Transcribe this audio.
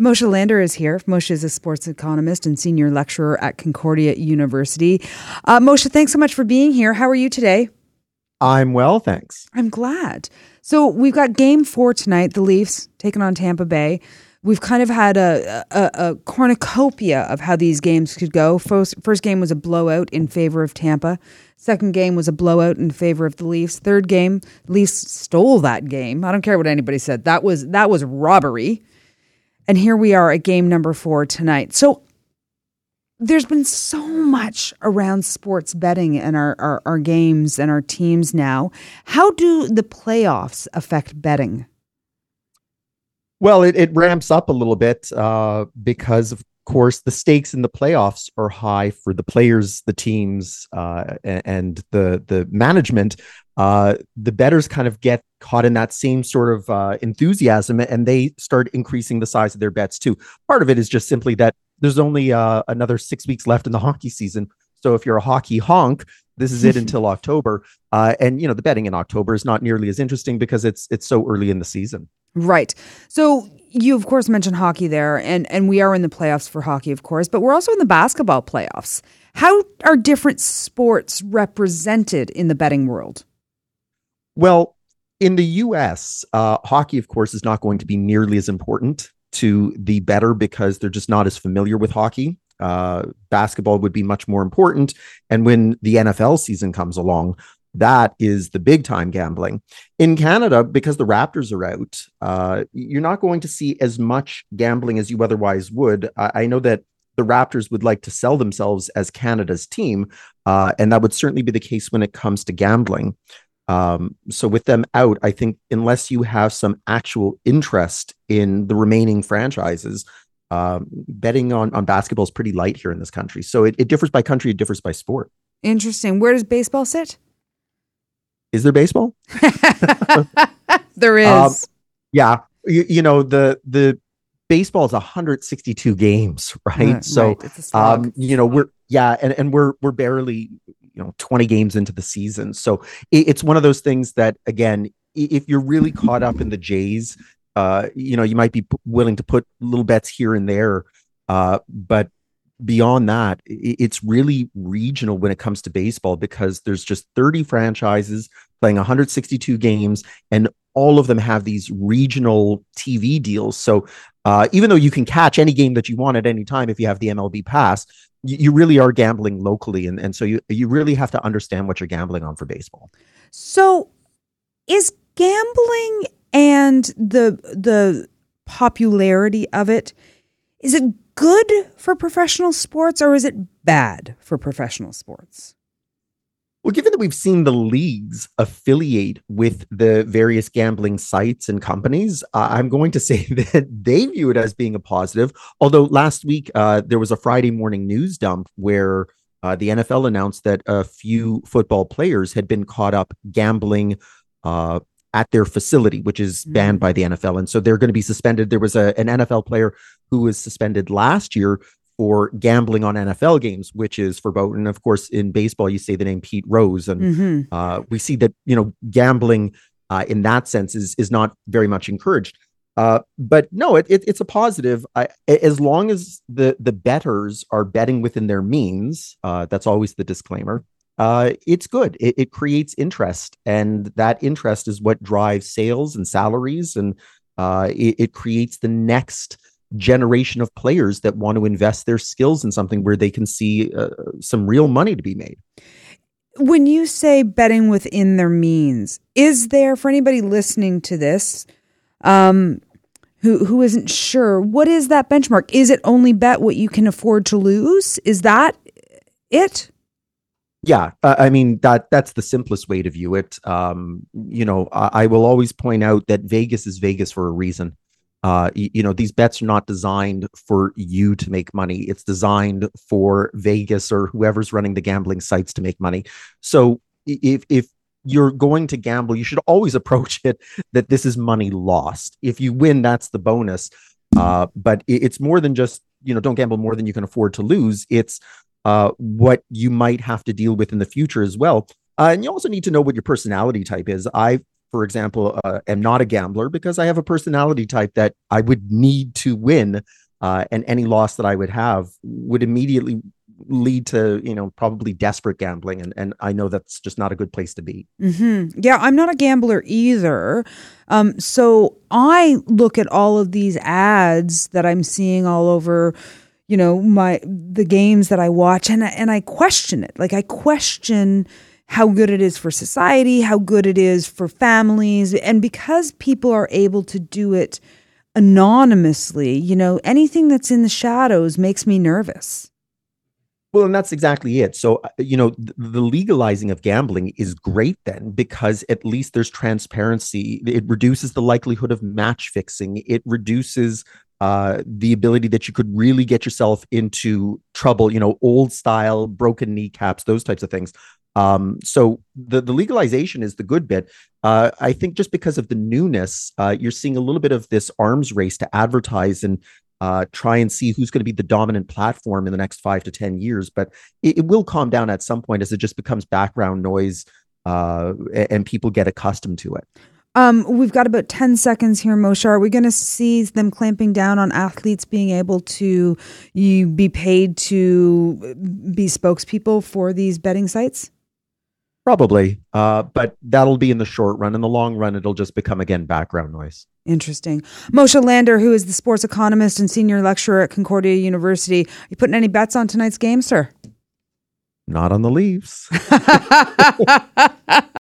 Moshe Lander is here. Moshe is a sports economist and senior lecturer at Concordia University. Moshe, thanks so much for being here. How are you today? I'm well, thanks. I'm glad. So we've got game 4 tonight, the Leafs taking on Tampa Bay. We've kind of had a cornucopia of how these games could go. First game was a blowout in favor of Tampa. Second game was a blowout in favor of the Leafs. Third game, Leafs stole that game. I don't care what anybody said. That was robbery. And here we are at game number 4 tonight. So there's been so much around sports betting and our games and our teams now. How do the playoffs affect betting? Well, it ramps up a little bit because, of course, the stakes in the playoffs are high for the players, the teams, and the management. The bettors kind of get caught in that same sort of enthusiasm, and they start increasing the size of their bets too. Part of it is just simply that there's only another 6 weeks left in the hockey season. So if you're a hockey honk, this is it until October. And the betting in October is not nearly as interesting because it's so early in the season. Right. So you, of course, mentioned hockey there, and we are in the playoffs for hockey, of course, but we're also in the basketball playoffs. How are different sports represented in the betting world? Well, in the U.S., hockey, of course, is not going to be nearly as important to the bettor because they're just not as familiar with hockey. Basketball would be much more important. And when the NFL season comes along, that is the big time gambling. In Canada, because the Raptors are out, you're not going to see as much gambling as you otherwise would. I know that the Raptors would like to sell themselves as Canada's team, and that would certainly be the case when it comes to gambling. So with them out, I think unless you have some actual interest in the remaining franchises, betting on basketball is pretty light here in this country. So it differs by country, it differs by sport. Interesting. Where does baseball sit? Is there baseball? There is. Yeah. The baseball is 162 games, right? So, right. It's a slog. we're barely, 20 games into the season. So it's one of those things that, again, if you're really caught up in the Jays, you might be willing to put little bets here and there. But beyond that, it's really regional when it comes to baseball because there's just 30 franchises playing 162 games, and all of them have these regional TV deals. So even though you can catch any game that you want at any time if you have the MLB pass, you really are gambling locally. And so you really have to understand what you're gambling on for baseball. So is gambling and the popularity of it, is it good for professional sports or is it bad for professional sports? Well, given that we've seen the leagues affiliate with the various gambling sites and companies, I'm going to say that they view it as being a positive. Although last week there was a Friday morning news dump where the NFL announced that a few football players had been caught up gambling at their facility, which is banned by the NFL. And so they're going to be suspended. There was an NFL player who was suspended last year for gambling on NFL games, which is verboten. Of course, in baseball, you say the name Pete Rose. And we see that, gambling in that sense is not very much encouraged. But no, it's a positive. As long as the bettors are betting within their means, that's always the disclaimer. It's good. It creates interest, and that interest is what drives sales and salaries, and it creates the next generation of players that want to invest their skills in something where they can see some real money to be made. When you say betting within their means, is there, for anybody listening to this, who isn't sure, what is that benchmark? Is it only bet what you can afford to lose? Is that it? Yeah, that's the simplest way to view it. I will always point out that Vegas is Vegas for a reason. These bets are not designed for you to make money. It's designed for Vegas or whoever's running the gambling sites to make money. So if you're going to gamble, you should always approach it that this is money lost. If you win, that's the bonus. But it's more than just, don't gamble more than you can afford to lose. It's what you might have to deal with in the future as well. And you also need to know what your personality type is. I've for example, am not a gambler because I have a personality type that I would need to win, and any loss that I would have would immediately lead to, probably desperate gambling. And I know that's just not a good place to be. Mm-hmm. Yeah, I'm not a gambler either. So I look at all of these ads that I'm seeing all over, the games that I watch, and I question it. Like, I question how good it is for society, how good it is for families. And because people are able to do it anonymously, anything that's in the shadows makes me nervous. Well, and that's exactly it. So, the legalizing of gambling is great then, because at least there's transparency. It reduces the likelihood of match fixing. It reduces the ability that you could really get yourself into trouble, old style, broken kneecaps, those types of things. So the legalization is the good bit. I think just because of the newness, you're seeing a little bit of this arms race to advertise and try and see who's going to be the dominant platform in the next 5 to 10 years. But it will calm down at some point as it just becomes background noise, and people get accustomed to it. We've got about 10 seconds here, Moshe. Are we going to see them clamping down on athletes being able to be paid to be spokespeople for these betting sites? Probably, but that'll be in the short run. In the long run, it'll just become, again, background noise. Interesting. Moshe Lander, who is the sports economist and senior lecturer at Concordia University. Are you putting any bets on tonight's game, sir? Not on the Leafs.